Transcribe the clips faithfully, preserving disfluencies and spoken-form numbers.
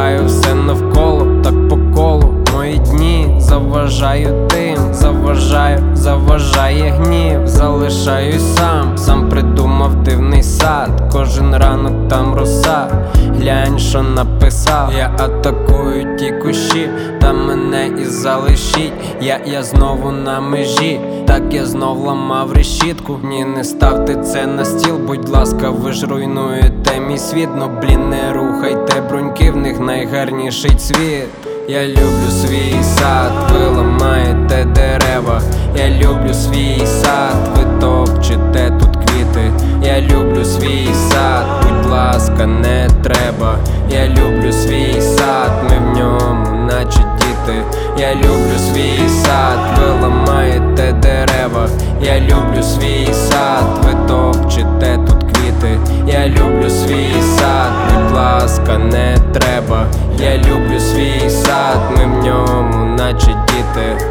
Залишаю все навколо, так по колу. Мої дні заважаю тим, заважаю, заважає гнів. Залишаюсь сам, сам придумав дивний сад. Кожен ранок там роса, глянь, що написав. Я атакую ті кущі, та мене і залишіть. Я, я знову на межі, так я знов ламав решітку. Ні, не ставте це на стіл, будь ласка, ви ж руйнуєте мій світ. Ну блін, не рухайте бруньки, в них найгарніший цвіт. Я люблю свій сад, ви ламаєте дерева. Я люблю свій сад, ви топчете тут квіти. Я люблю свій сад, будь ласка, не треба. Я люблю свій сад, ми в ньому наче діти. Я люблю свій сад, ви ламаєте дерева. Я люблю свій сад, ви топчете тут квіти. Я люблю свій сад, будь ласка, не треба. Я люблю свій сад, ми в ньому наче діти.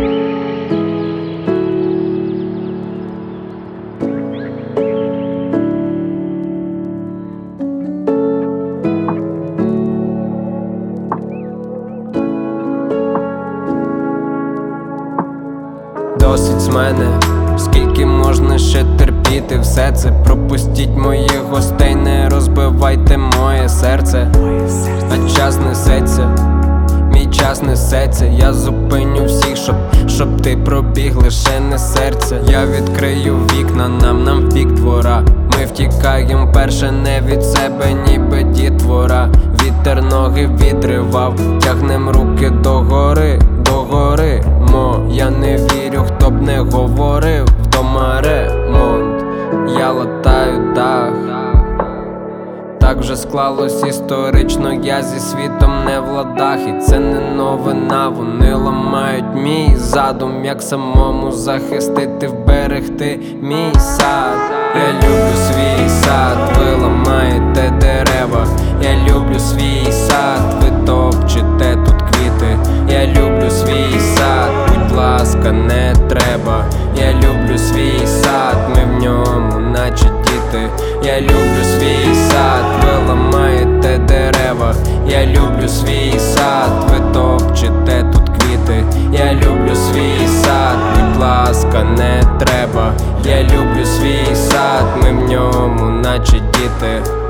Досить з мене, скільки можна ще терпіти все це. Пропустіть моїх гостей, не розбивайте моє серце. А час несеться, мій час несеться. Я зупиню всіх, щоб, щоб ти пробіг, лише не серце. Я відкрию вікна, нам, нам в бік двора. Ми втікаєм перше не від себе, ніби дітвора. Вітер ноги відривав, тягнем руки догори, догори. Мо, я не вірю, хто б не говорив. Вдома ремонт, я латаю дах. Так вже склалось історично, я зі світом не в ладах. І це не новина, вони ламають мій задум. Як самому захистити, вберегти мій сад. Я люблю свій сад, ви ламаєте дерева. Я люблю свій сад, ви топчете тут квіти. Я люблю свій сад, будь ласка, не треба. Я люблю свій сад, ми в ньому наче діти. Я люблю свій сад, ви ламаєте дерева. Я люблю свій сад, ви топчете тут квіти. Я люблю свій сад, будь ласка, не треба. Я люблю свій сад, ми в ньому наче діти.